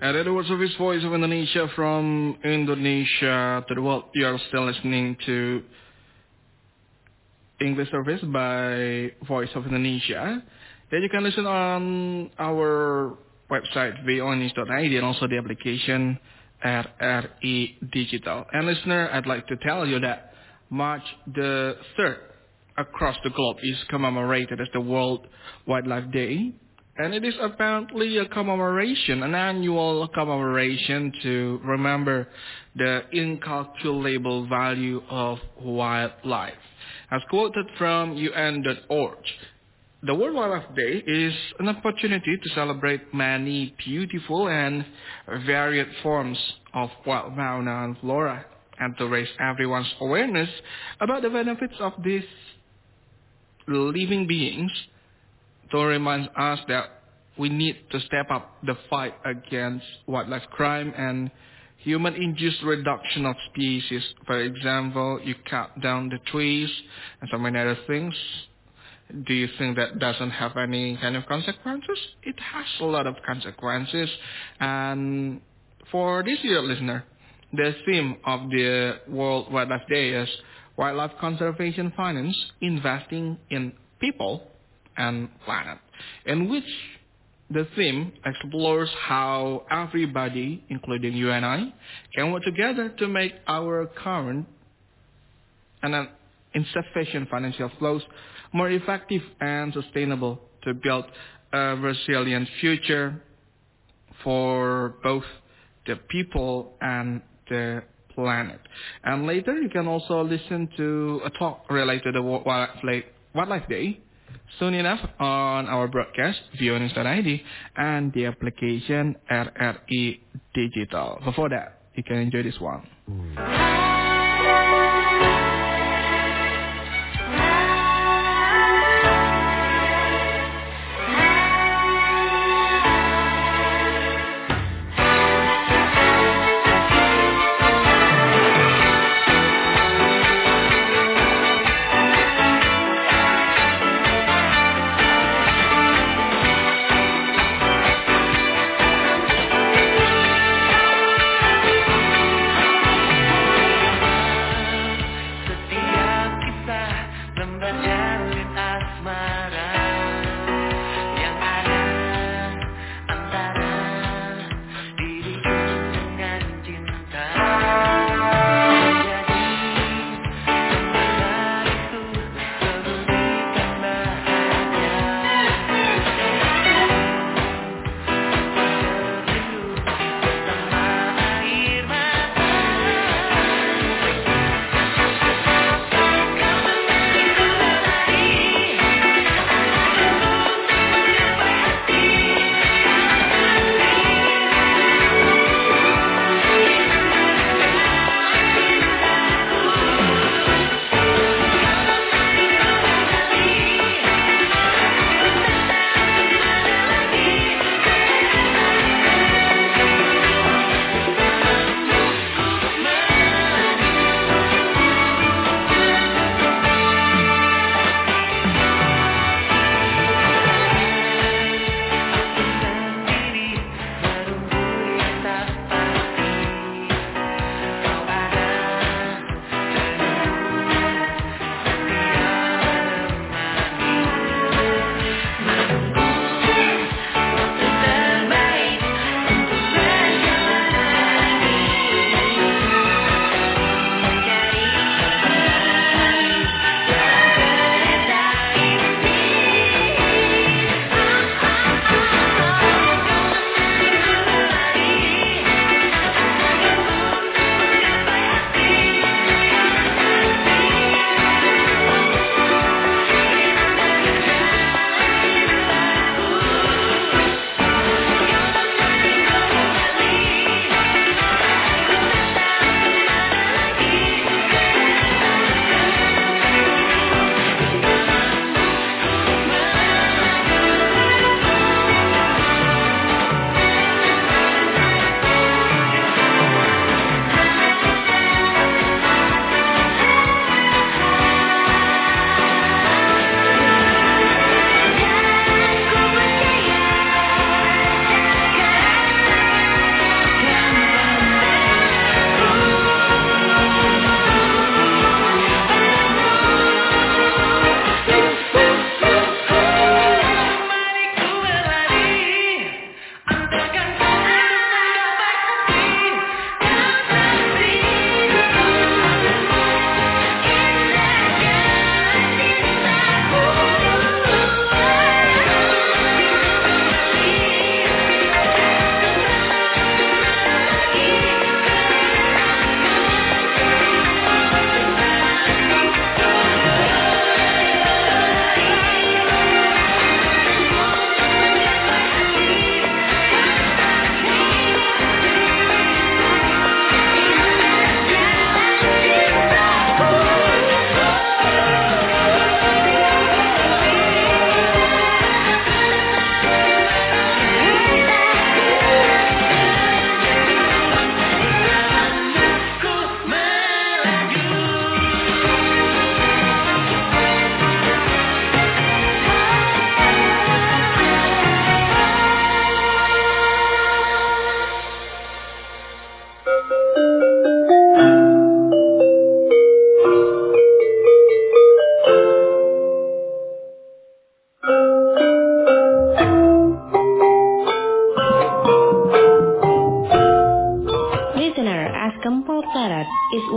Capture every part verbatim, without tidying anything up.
And that was Service Voice of Indonesia from Indonesia to the world. You are still listening to English service by Voice of Indonesia. Then you can listen on our website v o news dot i d and also the application at R E Digital. And listener, I'd like to tell you that March the third across the globe is commemorated as the World Wildlife Day. And it is apparently a commemoration, an annual commemoration to remember the incalculable value of wildlife. As quoted from U N dot org, the World Wildlife Day is an opportunity to celebrate many beautiful and varied forms of wild fauna and flora, and to raise everyone's awareness about the benefits of these living beings, to remind us that we need to step up the fight against wildlife crime and human-induced reduction of species. For example, you cut down the trees and so many other things. Do you think that doesn't have any kind of consequences? It has a lot of consequences. And for this year, listener, the theme of the World Wildlife Day is Wildlife Conservation Finance, Investing in People and Planet, in which the theme explores how everybody, including you and I, can work together to make our current and insufficient financial flows more effective and sustainable, to build a resilient future for both the people and the planet. And later you can also listen to a talk related to the Wildlife Wildlife Day soon enough on our broadcast, v o news dot i d, and the application R R E Digital. Before that, you can enjoy this one.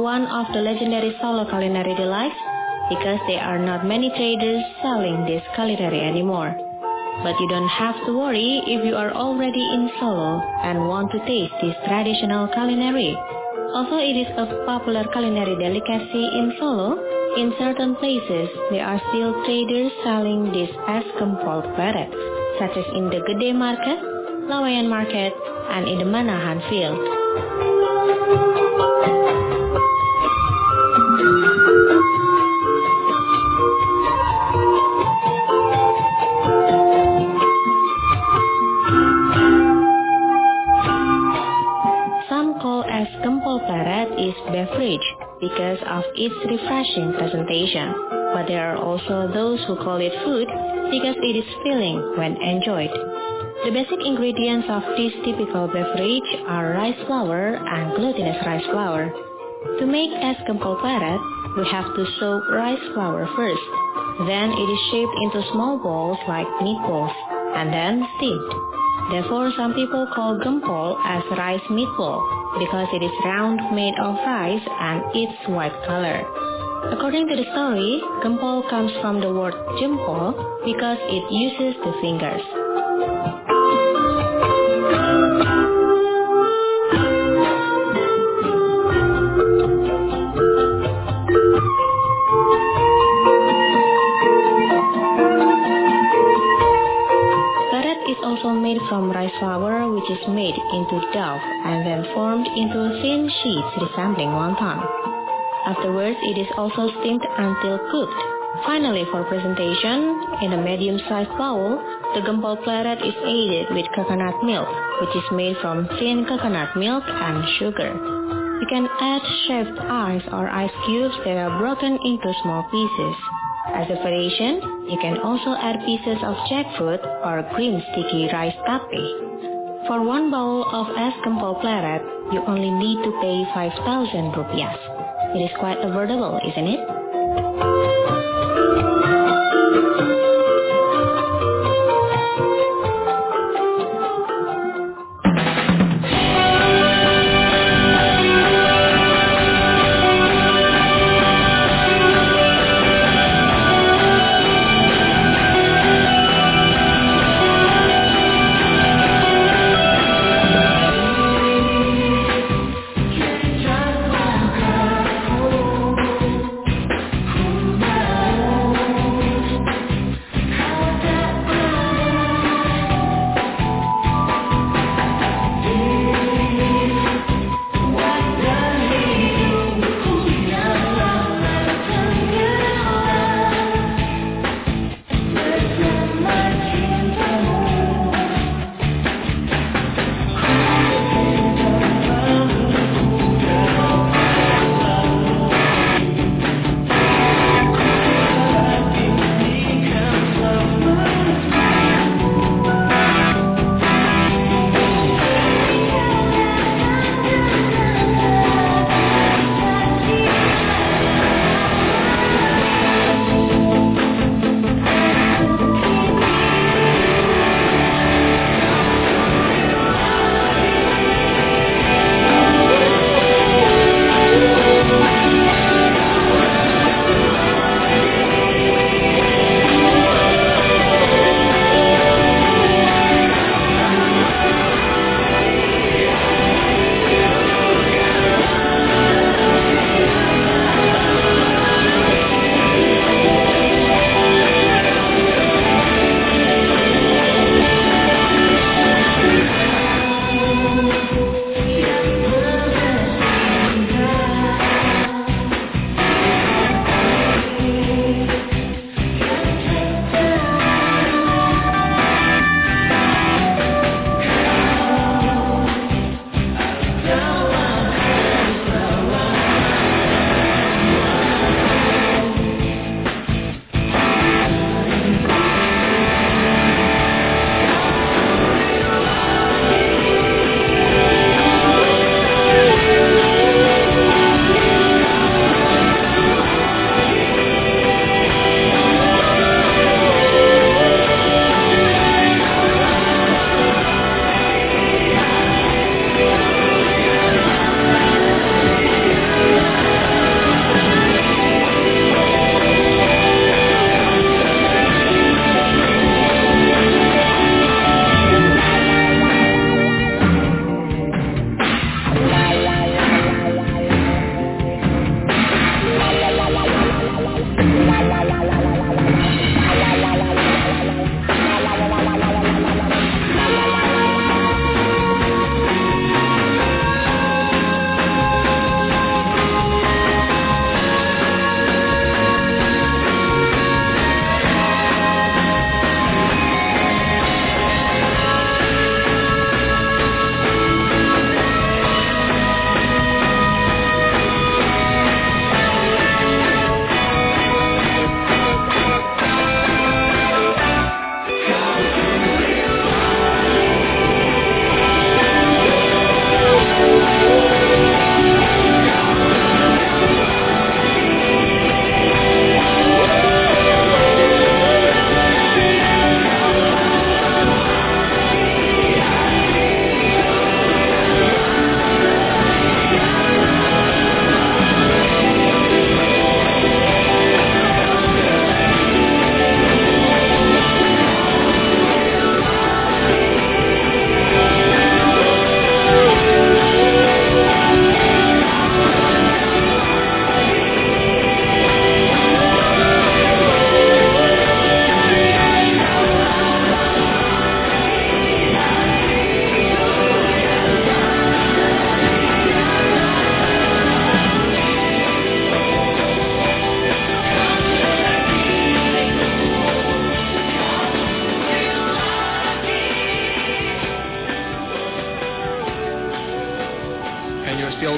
one of the legendary Solo culinary delights because there are not many traders selling this culinary anymore. But you don't have to worry if you are already in Solo and want to taste this traditional culinary. Although it is a popular culinary delicacy in Solo, in certain places there are still traders selling this as gempol pleret, such as in the Gede Market, Laweyan Market, and in the Manahan Field. Some call as gempol pleret is beverage because of its refreshing presentation, but there are also those who call it food because it is filling when enjoyed. The basic ingredients of this typical beverage are rice flour and glutinous rice flour. To make es gempol pleret, we have to soak rice flour first. Then it is shaped into small balls like meatballs, and then steamed. Therefore, some people call gempol as rice meatball because it is round, made of rice, and its white color. According to the story, gempol comes from the word jempol because it uses the fingers. Also made from rice flour, which is made into dough and then formed into thin sheets resembling wonton. Afterwards, it is also steamed until cooked. Finally, for presentation, in a medium-sized bowl, the gempol pleret is aided with coconut milk, which is made from thin coconut milk and sugar. You can add shaved ice or ice cubes that are broken into small pieces. As a variation, you can also add pieces of jackfruit or green sticky rice tape. For one bowl of es gempol pleret, you only need to pay five thousand rupiah. It is quite affordable, isn't it?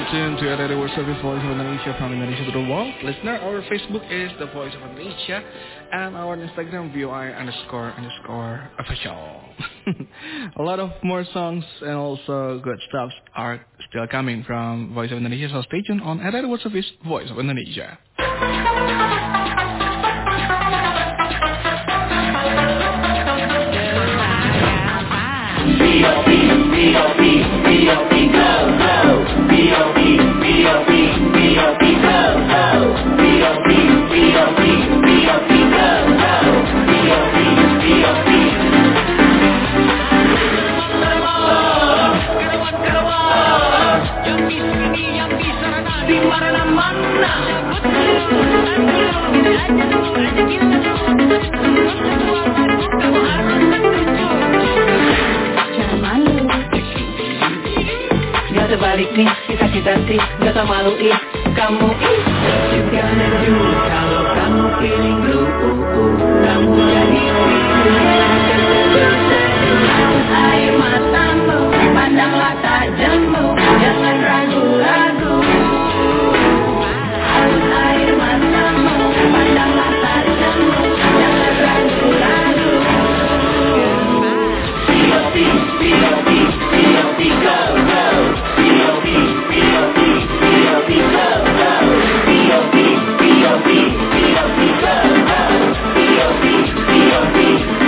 tuned to Radio World Service Voice of Indonesia from Indonesia to the world. Listener, our Facebook is The Voice of Indonesia and our Instagram V O I underscore underscore official. A lot of more songs and also good stuff are still coming from Voice of Indonesia, so stay tuned on Radio World Service Voice of Indonesia. B O B, B O B, B O B, go, go. B O B, B O B, B O B, go, go. B O B, B O B, B O B, go, go. B O B, B O B. Karawan, karawan, yang di sini, yang di sana, di mana-mana. Terbalik nih, kita-kita sih, gak tau malu ih, kamu ih. What you gonna do, kalau kamu feeling blue, uh, uh, kamu jadi biru. Air matamu, pandanglah tajammu, jangan ragu-ragu. Air matamu, pandanglah tajammu, jangan ragu-ragu. B O B, B O B, B O B, go, go. B O B, B O B, B O B, go, go. B O B, B O B, B O B, go, go. B O B, B O B.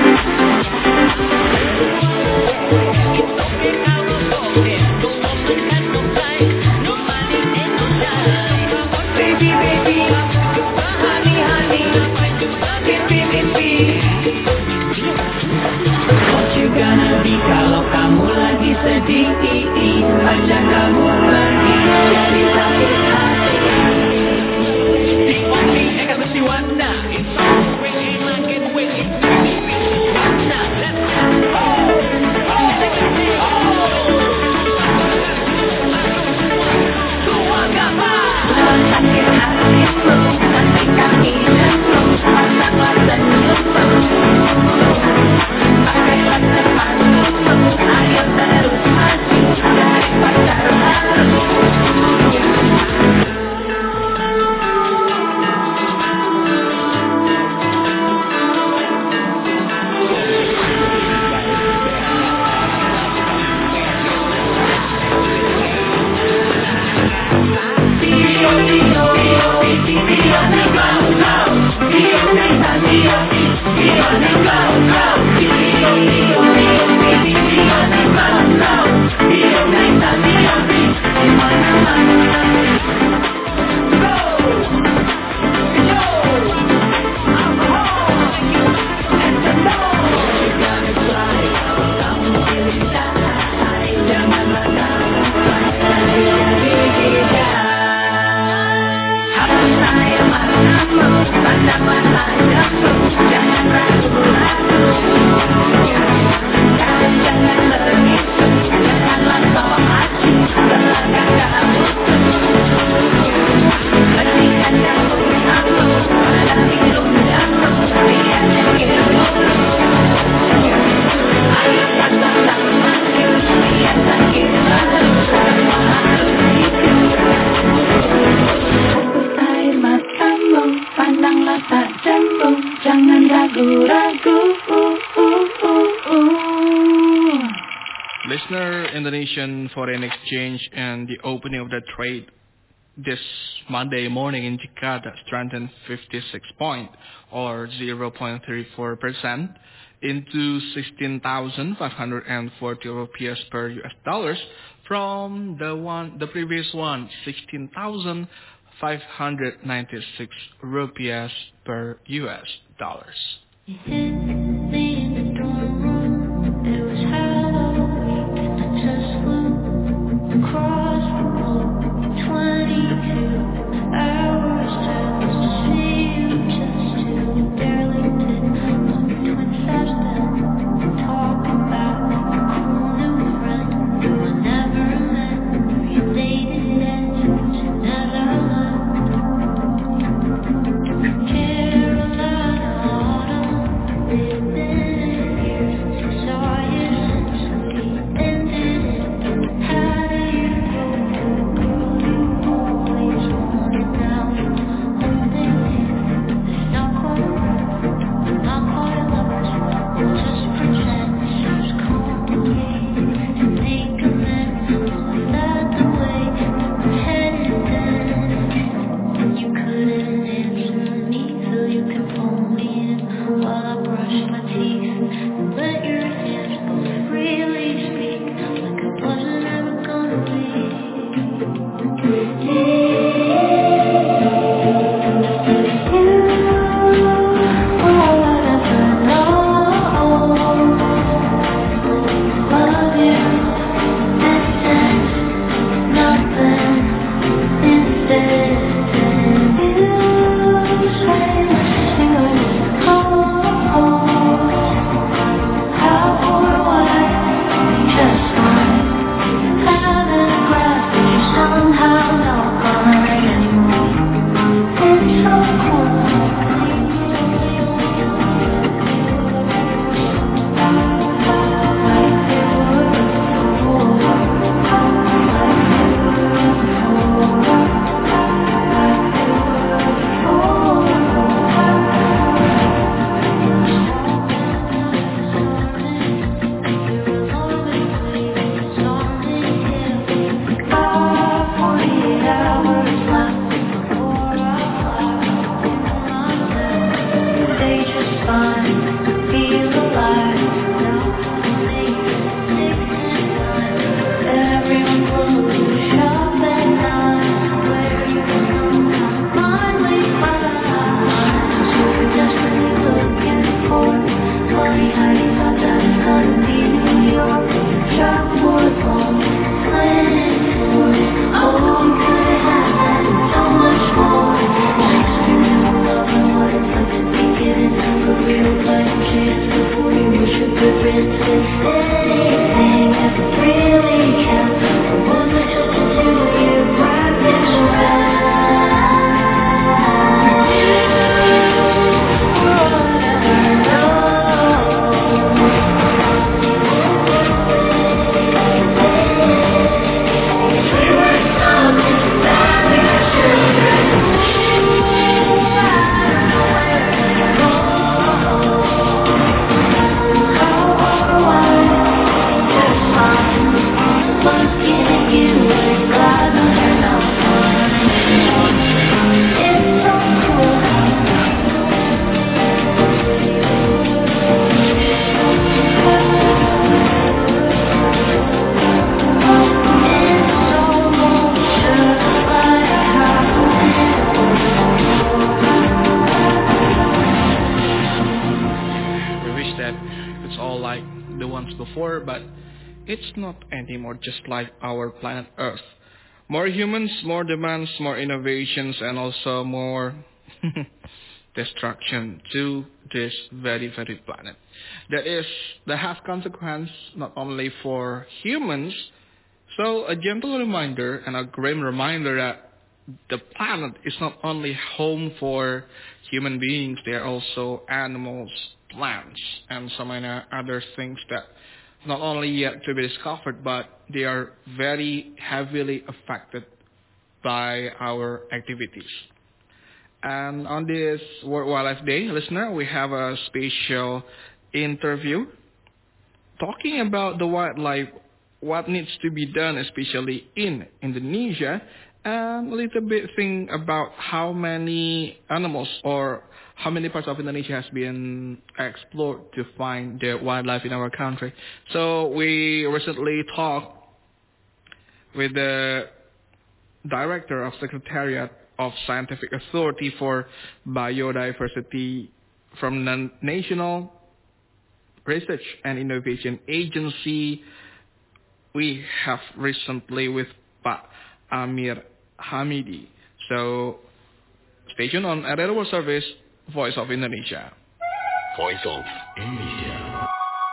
It's okay now, it's okay. No woman and no time, no money and no time. Baby, baby, honey, honey, baby, baby. What you gonna be kalau kamu lagi sedih? Ajak kamu pergi dari sakit hati. Tiwani, eka bersiwana. It's all way, I get way. Warna, let's go. Oh, Tua gapa. Sakit hatimu, nanti kami jatuh. Pasanglah senyummu. Pakailah sepatumu. Ayo terus maju. Dari pacar baru. Listener, Indonesian foreign exchange and the opening of the trade this Monday morning in Jakarta strengthened fifty-six points or zero point three four percent into sixteen thousand five hundred forty rupiah per U S dollars from the one the previous one sixteen thousand five hundred ninety-six rupiah per U S dollars. Carolina autumn, times before, but it's not anymore just like our planet Earth. More humans, more demands, more innovations, and also more destruction to this very, very planet. That is, that has consequence not only for humans, so a gentle reminder and a grim reminder that the planet is not only home for human beings, there are also animals, plants, and so many other things that not only yet to be discovered, but they are very heavily affected by our activities. And on this World Wildlife Day, listener, we have a special interview talking about the wildlife, what needs to be done, especially in Indonesia, and a little bit thing about how many animals or how many parts of Indonesia has been explored to find the wildlife in our country. So we recently talked with the Director of Secretariat of Scientific Authority for Biodiversity from the National Research and Innovation Agency. We have recently with Pak Amir Hamidi. So stay tuned on R R World Service, Voice of Indonesia. Voice of Indonesia.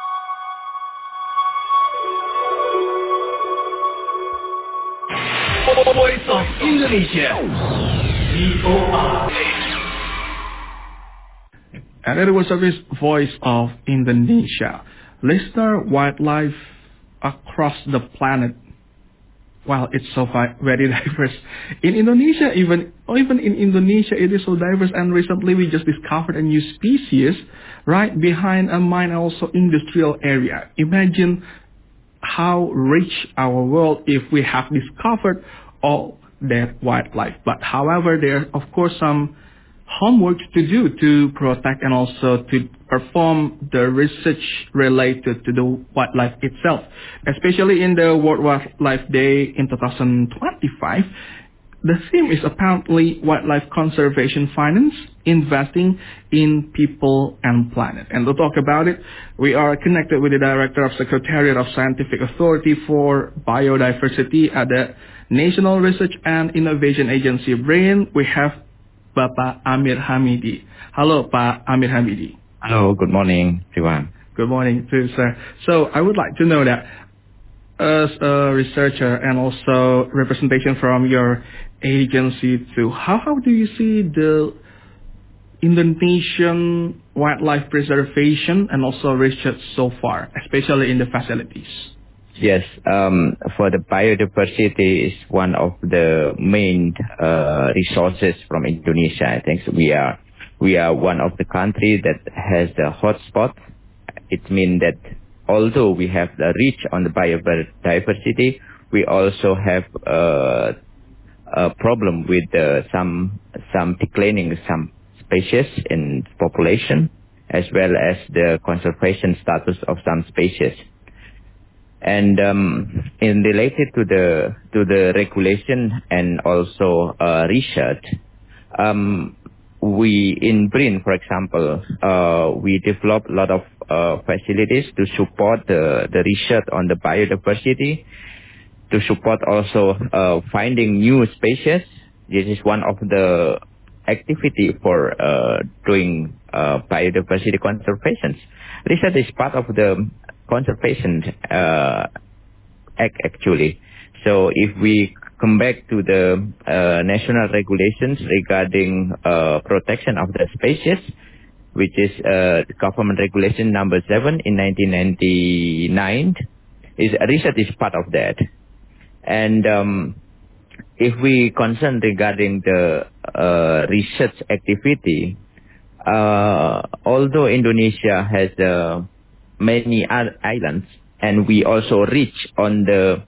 Voice of Indonesia. V O R. R R World Service, Voice of Indonesia. Listener, wildlife across the planet. Wow, it's so very diverse. In Indonesia, even even in Indonesia, it is so diverse. And recently, we just discovered a new species right behind a mine, also industrial area. Imagine how rich our world if we have discovered all that wildlife. But however, there are of course some homework to do to protect and also to perform the research related to the wildlife itself. Especially in the World Wildlife Day in two thousand twenty-five, the theme is apparently wildlife conservation finance, investing in people and planet. And to talk about it, we are connected with the Director of Secretariat of Scientific Authority for Biodiversity at the National Research and Innovation Agency, BRAIN. We have Bapak Amir Hamidi. Hello, Pak Amir Hamidi. Hello, good morning, everyone. Good morning, too, sir. So I would like to know that as a researcher and also representation from your agency too, how, how do you see the Indonesian wildlife preservation and also research so far, especially in the facilities? Yes, um, for the biodiversity is one of the main uh, resources from Indonesia. I think we are we are one of the country that has the hotspot. It means that although we have the reach on the biodiversity, we also have uh, a problem with uh, some some declining some species in population, as well as the conservation status of some species. And um, in related to the to the regulation and also uh, research, um, we in BRAIN, for example, uh, we develop a lot of uh, facilities to support the the research on the biodiversity, to support also uh, finding new species. This is one of the activity for uh, doing uh, biodiversity conservation. Research is part of the conservation uh, act actually. So if we come back to the uh, national regulations regarding uh, protection of the species, which is uh, government regulation number seven in nineteen ninety-nine, is research is part of that. And um, if we concern regarding the uh, research activity, uh, although Indonesia has uh, many islands, and we also reach on the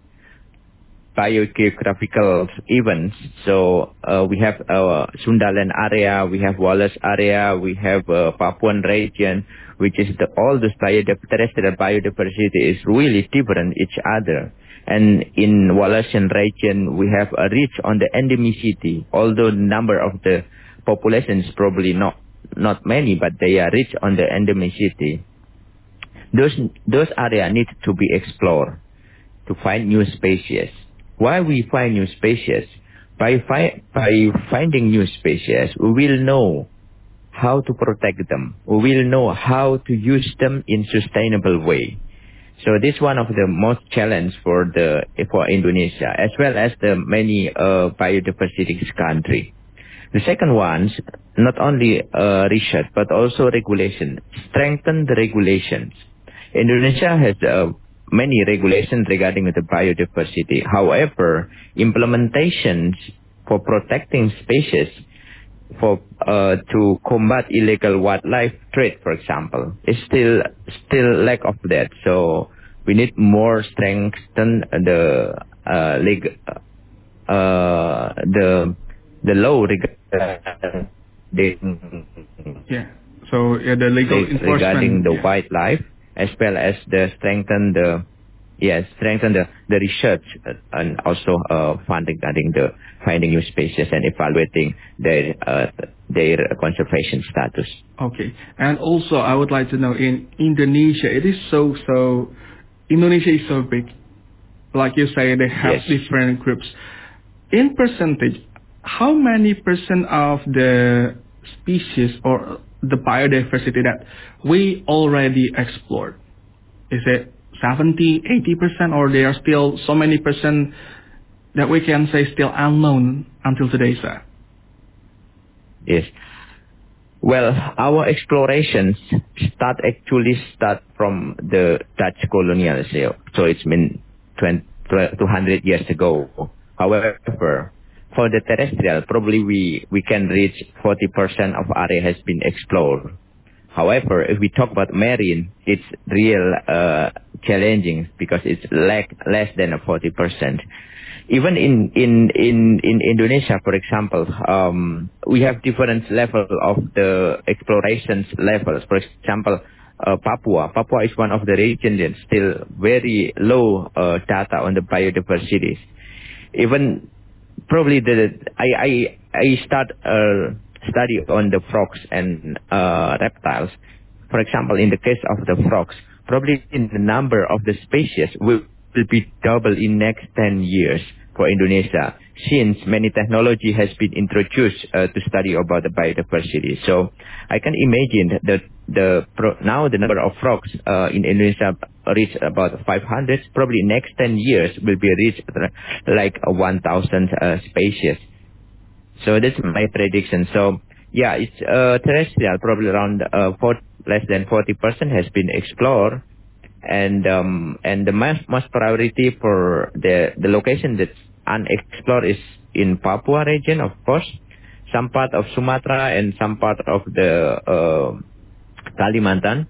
biogeographical events. So uh, we have uh, Sundaland area, we have Wallace area, we have uh, Papuan region, which is the, all the terrestrial biodiversity is really different each other. And in Wallacean region, we have a reach on the endemicity, although the number of the population is probably not, not many, but they are rich on the endemicity. Those those areas need to be explored to find new species. Why we find new species? By fi- by finding new species, we will know how to protect them. We will know how to use them in sustainable way. So this is one of the most challenge for the for Indonesia as well as the many uh, biodiversity country. The second one, not only uh, research but also regulation. Strengthen the regulations. Indonesia has uh, many regulations regarding the biodiversity. However, implementations for protecting species for uh, to combat illegal wildlife trade, for example, is still still lack of that. So we need more strengthen the uh, leg, uh, the the law regarding Yeah. So yeah, the legal enforcement regarding the yeah. wildlife, as well as the strengthen the yes strengthen the, the research and also uh, fund regarding the finding new species and evaluating their uh, their conservation status. Okay. And also, I would like to know, in Indonesia, it is so so. Indonesia is so big. Like you say, they have Yes. different groups. In percentage, how many percent of the species or the biodiversity that we already explored? Is it seventy, eighty percent, or there are still so many percent that we can say still unknown until today, sir? Yes. Well, our explorations start actually start from the Dutch colonial sale. So it's been twenty, two hundred years ago. However, for the terrestrial, probably we, we can reach forty percent of area has been explored. However, if we talk about marine, it's real uh, challenging because it's lack less than a forty percent. Even in, in, in, in Indonesia, for example, um, we have different level of the explorations levels. For example, uh, Papua. Papua is one of the regions that still very low uh, data on the biodiversity. Even probably the I I I start a study on the frogs and uh, reptiles. For example, in the case of the frogs, probably in the number of the species will, will be double in next ten years for Indonesia, since many technology has been introduced uh, to study about the biodiversity. So I can imagine that the pro, now the number of frogs uh, in Indonesia reach about five hundred. Probably next ten years will be reached like uh, one thousand uh, species. So that's my prediction. So yeah, it's uh, terrestrial, probably around uh, four, less than forty percent has been explored. And um, and the most, most priority for the, the location that's unexplored is in Papua region, of course, some part of Sumatra and some part of the uh, Kalimantan.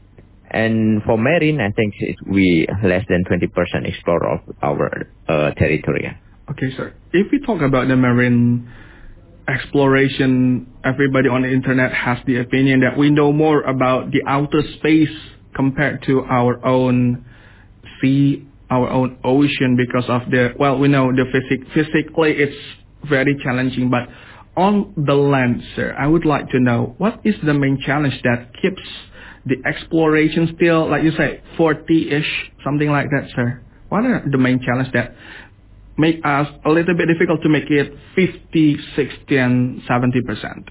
And for marine, I think it, we less than twenty percent explore of our uh, territory. Okay, sir. If we talk about the marine exploration, everybody on the internet has the opinion that we know more about the outer space compared to our own sea, our own ocean, because of the, well, we know the physic, physically it's very challenging, but on the land, sir, I would like to know, what is the main challenge that keeps the exploration still, like you say, forty-ish, something like that, sir? What are the main challenges that make us a little bit difficult to make it fifty, sixty, and seventy percent?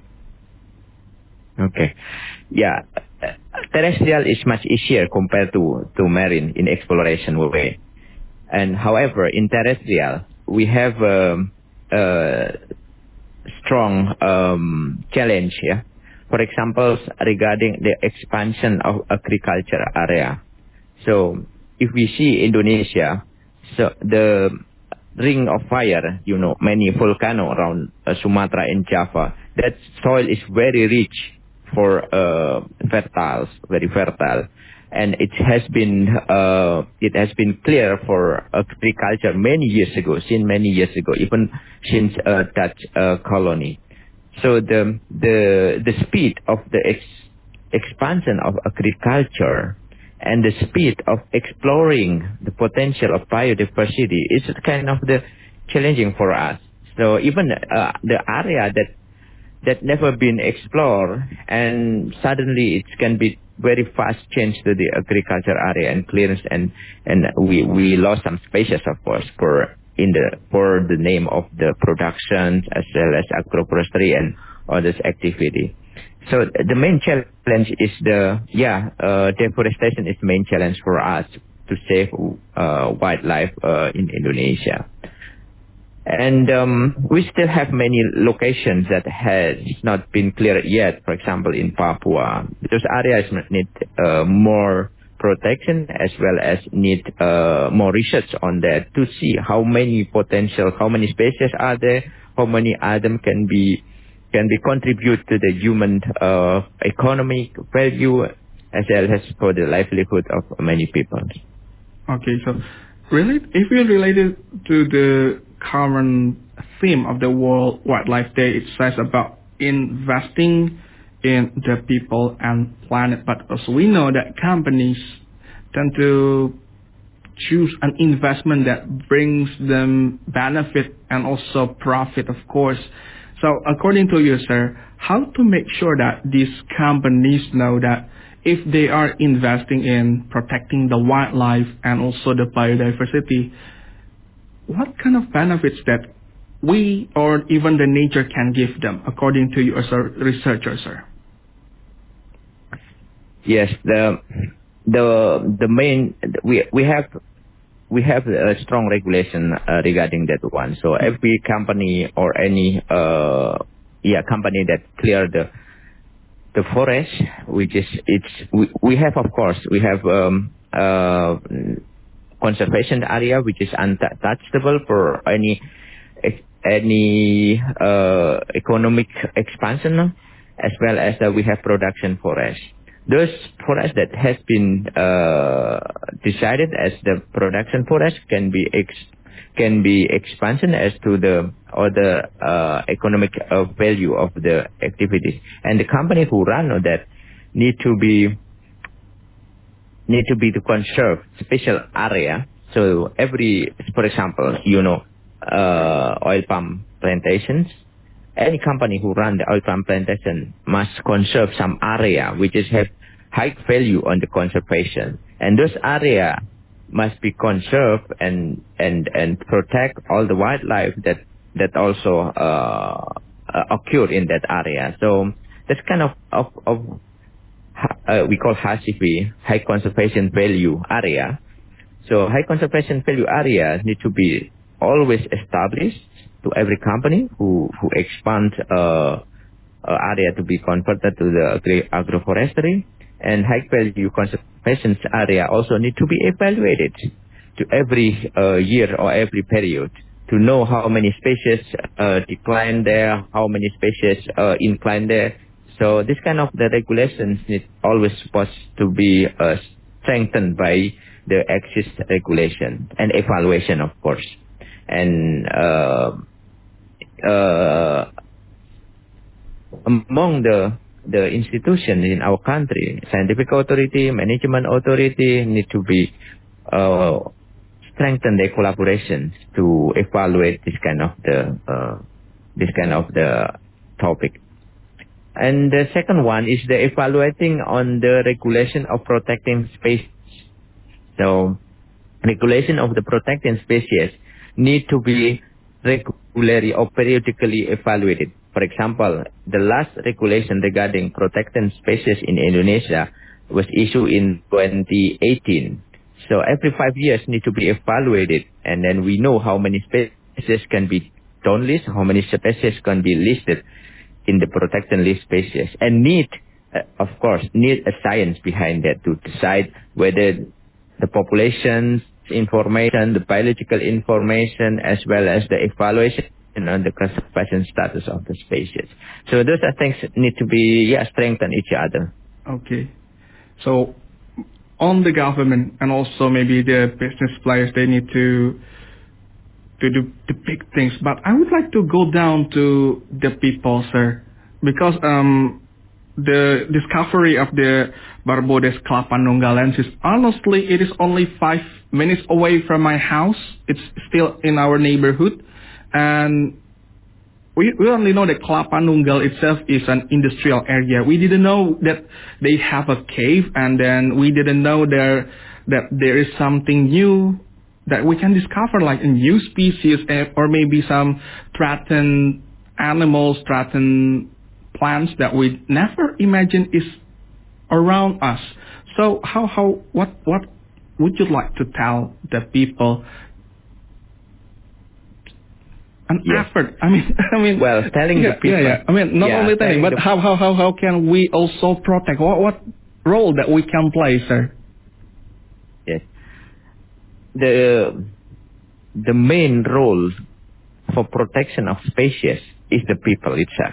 Okay. Yeah. Terrestrial is much easier compared to, to marine in exploration way. And however, in terrestrial, we have um, a strong um, challenge here. For example, regarding the expansion of agriculture area. So if we see Indonesia, so the ring of fire, you know, many volcano around uh, Sumatra and Java, that soil is very rich for uh, fertile, very fertile, and it has been uh, it has been clear for agriculture many years ago, since many years ago, even since uh, Dutch uh, colony. So the the the speed of the ex expansion of agriculture and the speed of exploring the potential of biodiversity is kind of the challenging for us. So even uh, the area that that never been explored and suddenly it can be very fast change to the agriculture area and clearance, and and we we lost some spaces, of course, for in the for the name of the production as well as agroforestry and others activity. So the main challenge is the yeah uh, deforestation is the main challenge for us to save uh, wildlife uh, in Indonesia. And um, we still have many locations that has not been cleared yet. For example, in Papua, those areas need uh, more protection as well as need uh, more research on that to see how many potential, how many species are there, how many items can be can be contribute to the human uh, economic value as well as for the livelihood of many people. Okay, so really, if we relate it to the current theme of the World Wildlife Day, it says about investing in the people and planet. But as we know that companies tend to choose an investment that brings them benefit and also profit, of course. So according to you, sir, how to make sure that these companies know that if they are investing in protecting the wildlife and also the biodiversity, what kind of benefits that we or even the nature can give them, according to you as a researcher, sir? Yes, the the the main we we have we have a strong regulation uh, regarding that one. So every company or any uh yeah company that clear the the forest, which is it's we, we have of course we have um uh conservation area which is untouchable for any any uh economic expansion, as well as uh, we have production forest. Those forests that has been uh, decided as the production forest can be ex can be expansion as to the or the uh, economic uh, value of the activities, and the company who run on that need to be need to be to conserve special area. So every, for example, you know, uh, oil palm plantations. Any company who run the oil palm plantation must conserve some area which is have high value on the conservation, and those area must be conserved and and and protect all the wildlife that that also uh, uh, occur in that area. So that's kind of of, of uh, we call H C V, high conservation value area. So high conservation value area need to be always established to every company who who expand uh, uh, area to be converted to the agri- agroforestry, and high value conservation area also need to be evaluated to every uh, year or every period to know how many species uh, decline there, how many species uh, incline there. So this kind of the regulations need always supposed to be uh, strengthened by the existing regulation and evaluation, of course. And uh, uh, among the the institutions in our country, scientific authority, management authority need to be uh, strengthen their collaborations to evaluate this kind of the uh, this kind of the topic. And the second one is the evaluating on the regulation of protecting species. So regulation of the protecting species need to be regularly or periodically evaluated. For example, the last regulation regarding protected species in Indonesia was issued in twenty eighteen. So every five years need to be evaluated, and then we know how many species can be down list, how many species can be listed in the protected list species, and need, uh, of course, need a science behind that to decide whether the population's information, the biological information, as well as the evaluation on the conservation status of the species. So those are things that need to be yeah strengthen each other. Okay, so on the government and also maybe the business players, they need to to do the big things. But I would like to go down to the people, sir, because um the discovery of the Barbodes Kelapa Nunggalensis, honestly, it is only five minutes away from my house. It's still in our neighborhood. And we, we only know that Kelapa Nunggal itself is an industrial area. We didn't know that they have a cave, and then we didn't know there that there is something new that we can discover, like a new species, or maybe some threatened animals, threatened plants that we never imagined is around us. So how how what what would you like to tell the people? An yes. effort. I mean, I mean. Well, telling yeah, the people. Yeah, yeah. I mean, not yeah, only telling, but the, how how how how can we also protect? What what role that we can play, sir? Yes. The the main role for protection of species is the people itself.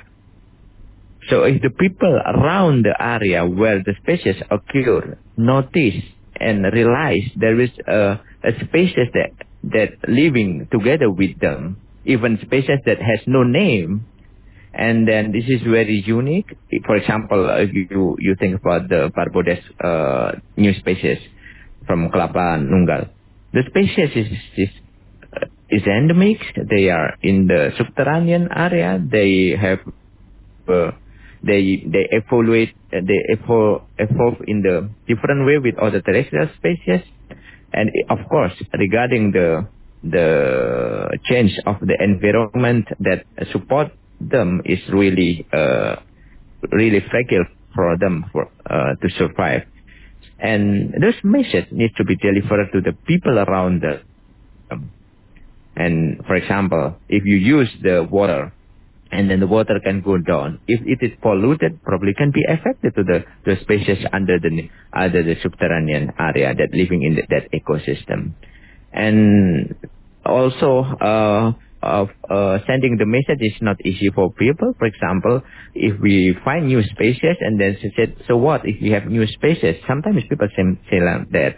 So if the people around the area where the species occur notice and realize there is a, a species that that living together with them, even species that has no name, and then this is very unique. For example, if you you think about the Barbodes uh, new species from Kelapa Nunggal, the species is is uh, is endemic. They are in the subterranean area. They have uh, they they evolve uh, they evolve, evolve in the different way with other terrestrial species, and of course regarding the the change of the environment that support them is really uh, really fragile for them for uh, to survive, and those messages need to be delivered to the people around them. And for example, if you use the water, and then the water can go down, if it is polluted, probably can be affected to the the species under the under the subterranean area that living in the, that ecosystem. And also, uh, of uh, sending the message is not easy for people. For example, if we find new species and then she said, so what if we have new species? Sometimes people say, say like that.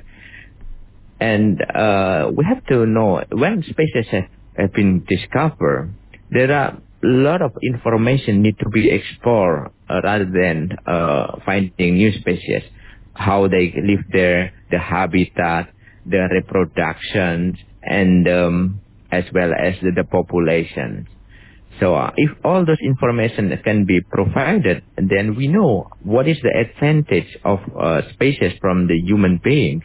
And uh, we have to know when species have, have been discovered, there are a lot of information need to be explored uh, rather than uh, finding new species, how they live there, the habitat, the reproduction, and um, as well as the, the population. So uh, if all those information can be provided, then we know what is the advantage of uh, species from the human beings.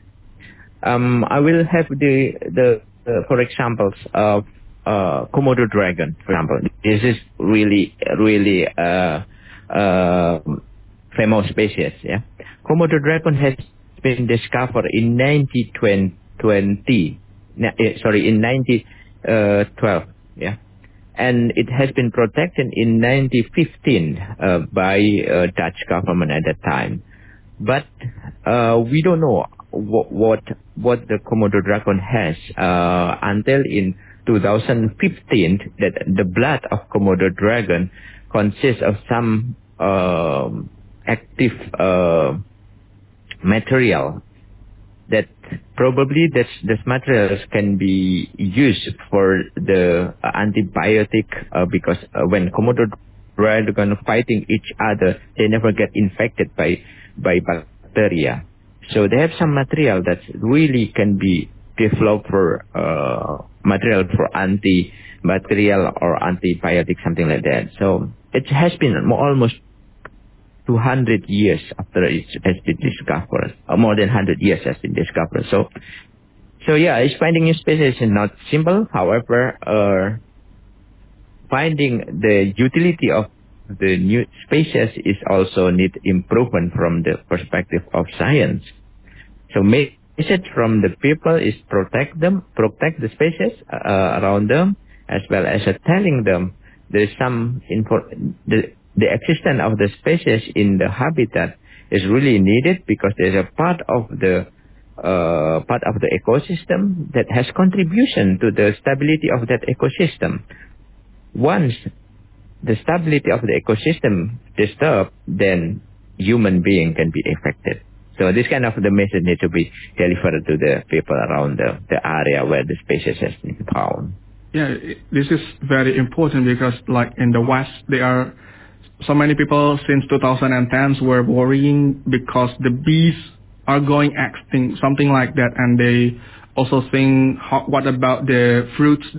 Um, I will have the the uh, for examples of uh, Komodo dragon, for example. This is really really uh, uh, famous species. Yeah, Komodo dragon has been discovered in nineteen twenty. Sorry, in nineteen twelve. Yeah, and it has been protected in nineteen fifteen uh, by uh, Dutch government at that time. But uh, we don't know what what, what the Komodo dragon has uh, until in two thousand fifteen that the blood of Komodo dragon consists of some uh, active uh, material that probably this this materials can be used for the uh, antibiotic uh, because uh, when Komodo dragon fighting each other, they never get infected by by bacteria. So they have some material that really can be developed for uh, material for antibacterial or antibiotic, something like that. So it has been almost two hundred years after it has been discovered, or more than one hundred years has been discovered. So, so yeah, it's finding new species is not simple. However, uh, finding the utility of the new species is also need improvement from the perspective of science. So message from the people is protect them, protect the species uh, around them, as well as uh, telling them there is some info, the, the existence of the species in the habitat is really needed because there is a part of the uh, part of the ecosystem that has contribution to the stability of that ecosystem. Once the stability of the ecosystem disturbed, then human being can be affected. So this kind of the message need to be delivered to the people around the, the area where the species has been found. Yeah, this is very important because like in the West, there are so many people since two thousand ten were worrying because the bees are going extinct, something like that. And they also think, how, what about the fruits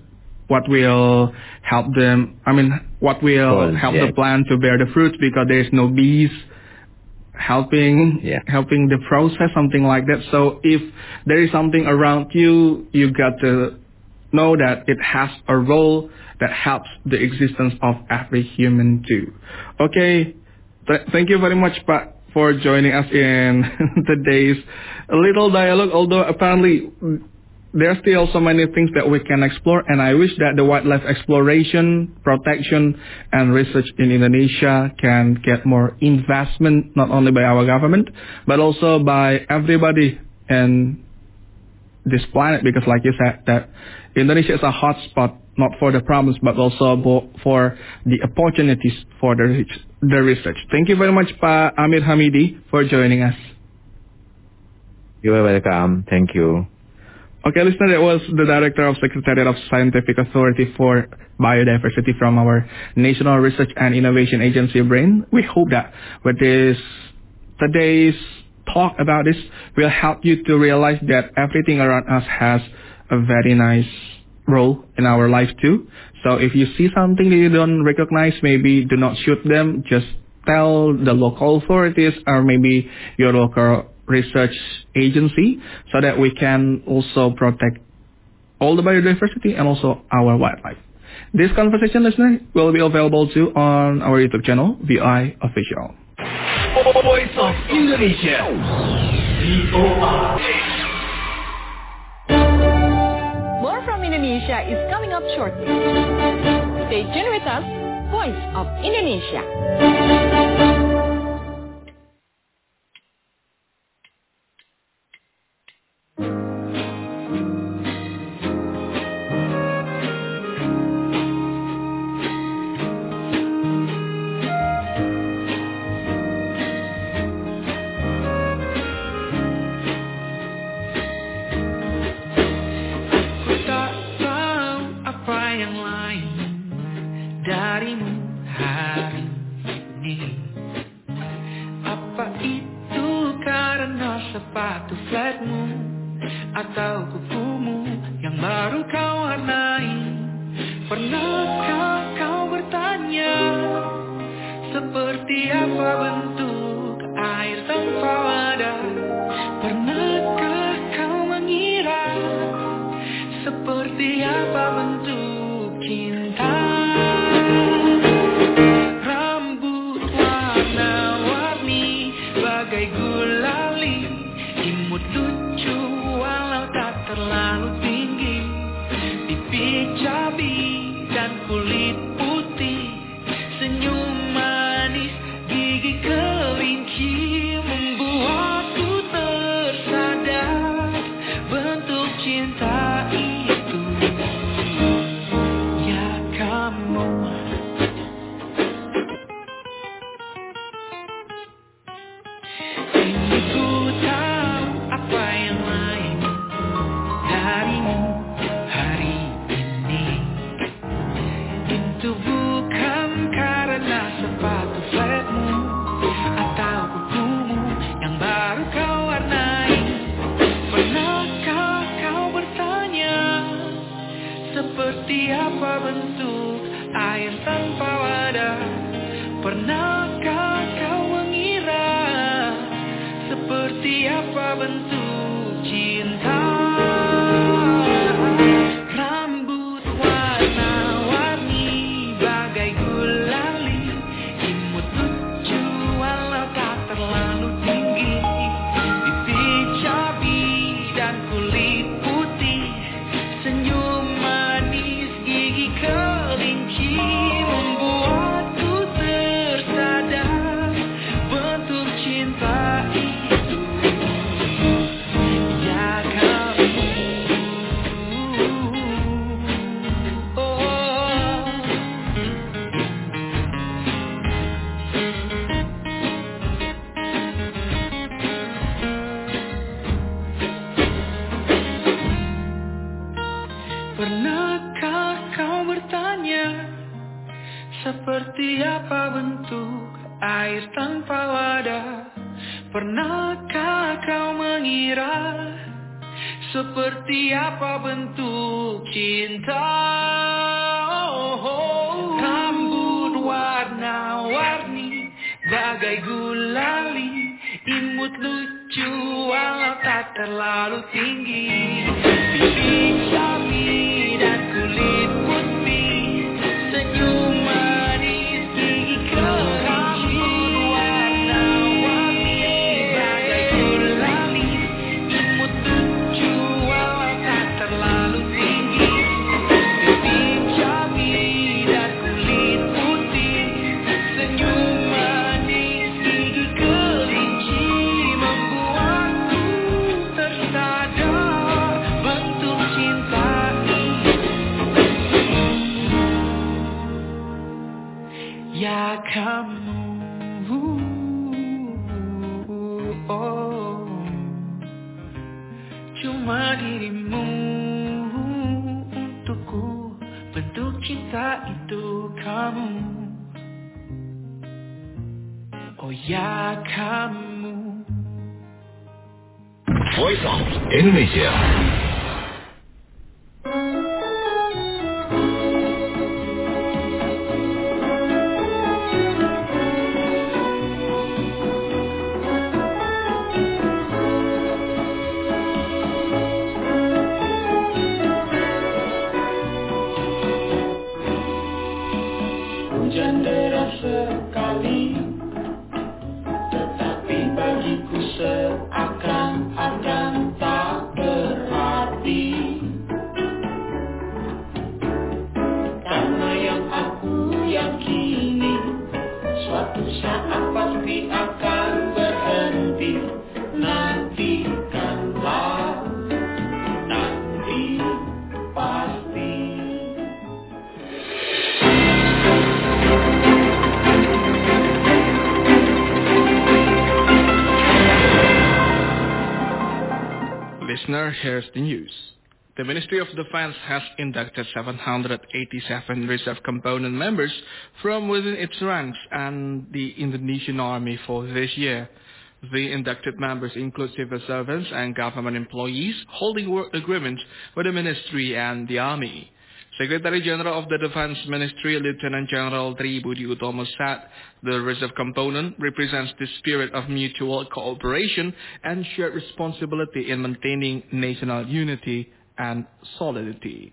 what will help them, I mean, what will Cool, help yeah. the plant to bear the fruits, because there is no bees helping Yeah. helping the process, something like that. So if there is something around you, you got to know that it has a role that helps the existence of every human too. Okay, Th- thank you very much, Pak, for joining us in today's little dialogue, although apparently there are still so many things that we can explore, and I wish that the wildlife exploration, protection, and research in Indonesia can get more investment, not only by our government, but also by everybody in this planet, because like you said, that Indonesia is a hotspot, not for the problems, but also bo- for the opportunities for the, re- the research. Thank you very much, Pak Amir Hamidi, for joining us. You are welcome. Thank you. Okay, listener, that was the Director of Secretariat of Scientific Authority for Biodiversity from our National Research and Innovation Agency, BRAIN. We hope that with this today's talk about this will help you to realize that everything around us has a very nice role in our life too. So if you see something that you don't recognize, maybe do not shoot them. Just tell the local authorities or maybe your local research agency, so that we can also protect all the biodiversity and also our wildlife. This conversation, listener, will be available too on our YouTube channel, V I Official. Voice of Indonesia. V O R. More from Indonesia is coming up shortly. Stay tuned with us, Voice of Indonesia. Atau kukumu yang baru kau warnai. Pernahkah kau bertanya seperti apa bentuk air tanpa wadah? Pernahkah kau mengira seperti apa bentuk cinta? Rambut warna-warni bagai gulali, imut lucu walau tak terlalu tinggi, pipi cabi dan kulit putih, senyum manis, gigi kelinci, membuatku tersadar bentuk cinta itu. Ya kamu, kini ku tahu apa yang lain darimu hari ini. Itu bukan karena sepatu flatmu atau kukumu yang baru kau warnai. Pernahkah kau bertanya seperti apa bentuk air tanpa wadah? Pernahkah kau mengira seperti apa bentuk cinta? Rambut warna-warni bagai gulali, imut lucu walau tak terlalu tinggi, pipi cabi dan kulit putih, senyum manis, gigi kelinci, membuatku tersadar bentuk cinta itu. Ya kamu, oh, pernahkah kau bertanya seperti apa bentuk air tanpa wadah? Pernahkah kau mengira seperti apa bentuk cinta. Oh, rambut warna-warni bagai gulali, imut lucu walau tak terlalu tinggi. Bibir sapi dan kulit putih, senyum manis gigi kelinci. Warna-warni bagai gulali, imut lucu walau tak terlalu tinggi. Bibir sapi dan kulit putih, senyum manis gigi kelinci, membuatku tersadar bentuk cinta ini. Ya kamu, oh, cuma dirimu untukku, bentuk cinta itu kamu. Oh ya kamu. Voice of Indonesia. Hujan deras sekali, tetapi bagiku seakan-akan tak berarti. Karena yang aku yakini, suatu saat pasti akan berhenti. Nantikanlah, nanti pasti. Listener, here's the news. The Ministry of Defense has inducted seven hundred eighty-seven reserve component members from within its ranks and the Indonesian Army for this year. The inducted members include civil servants and government employees holding work agreements with the Ministry and the Army. Secretary General of the Defense Ministry, Lieutenant General Tri Budi Utomo said the reserve component represents the spirit of mutual cooperation and shared responsibility in maintaining national unity and solidity.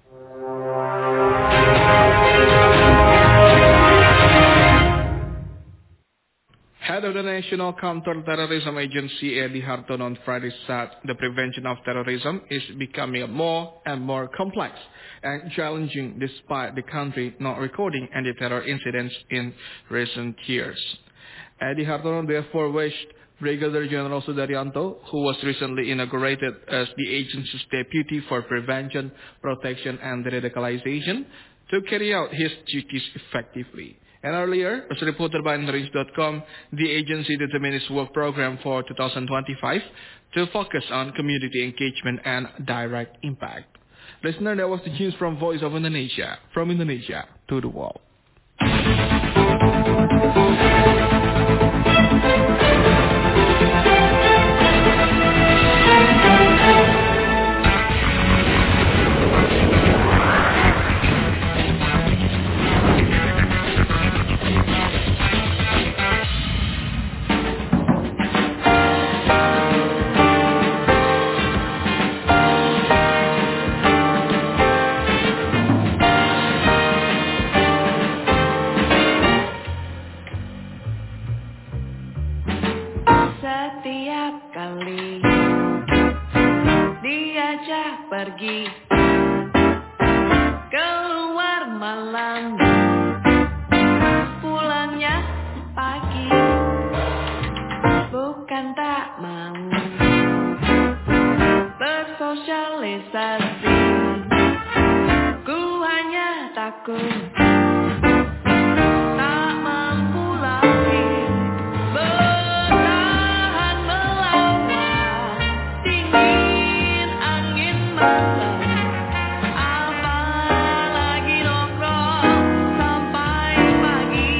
Head of the National Counter-Terrorism Agency, Edi Hartono, on Friday said the prevention of terrorism is becoming more and more complex and challenging despite the country not recording any terror incidents in recent years. Edi Hartono therefore wished Brigadier General Sudaryanto, who was recently inaugurated as the agency's deputy for prevention, protection and radicalization, to carry out his duties effectively. And earlier, as reported by News dot com, the agency determined its work program for two thousand twenty-five to focus on community engagement and direct impact. Listener, that was the news from Voice of Indonesia, from Indonesia to the world. Pergi keluar malam, pulangnya pagi, bukan tak mau bersosialisasi, ku hanya takut tak mampu lagi bertahan melawan dingin angin malam, apalagi nongkrong sampai pagi.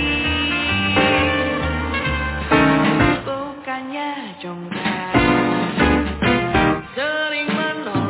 Bukannya jongkak sering menolak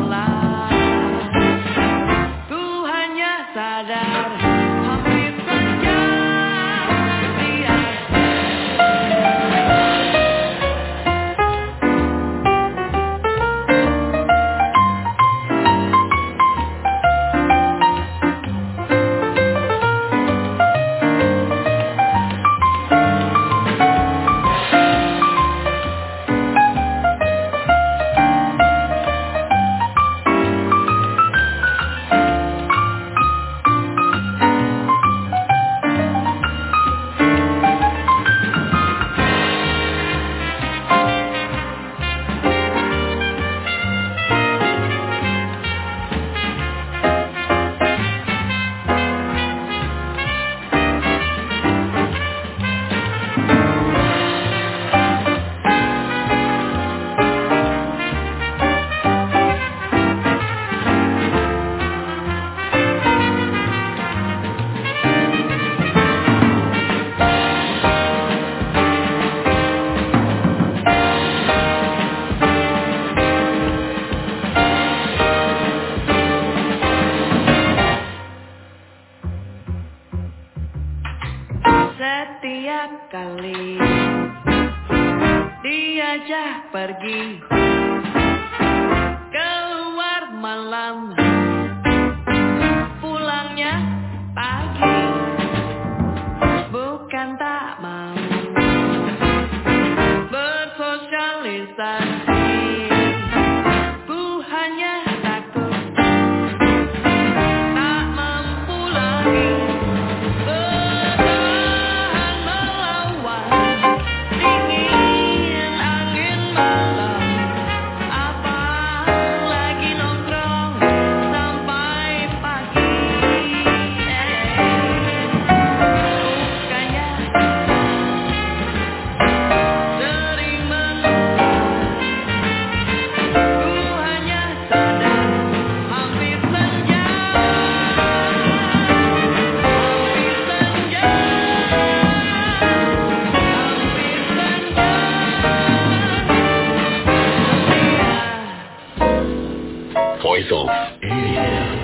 saja pergi keluar malam, pulangnya pagi, bukan tak mau bersosialisasi, ku hanya takut tak mampu lagi bertahan melawan dingin angin malam, apalagi nongkrong sampai pagi. Bukannya sering menolak, ku hanya sadar hampir senja, hampir senja, hampir senja. Voice of Indonesia.